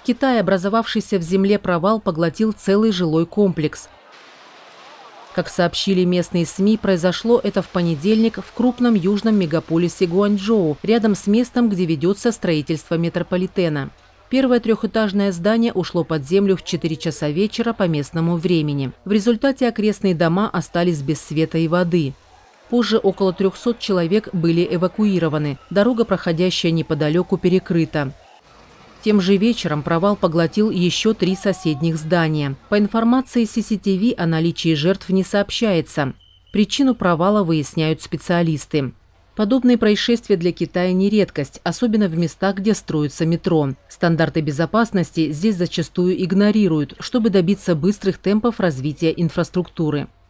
В Китае образовавшийся в земле провал поглотил целый жилой комплекс. Как сообщили местные СМИ, произошло это в понедельник в крупном южном мегаполисе Гуанчжоу, рядом с местом, где ведется строительство метрополитена. Первое трехэтажное здание ушло под землю в 4 часа вечера по местному времени. В результате окрестные дома остались без света и воды. Позже около 300 человек были эвакуированы, дорога, проходящая неподалеку, перекрыта. Тем же вечером провал поглотил еще 3 соседних здания. По информации CCTV, о наличии жертв не сообщается. Причину провала выясняют специалисты. Подобные происшествия для Китая не редкость, особенно в местах, где строится метро. Стандарты безопасности здесь зачастую игнорируют, чтобы добиться быстрых темпов развития инфраструктуры.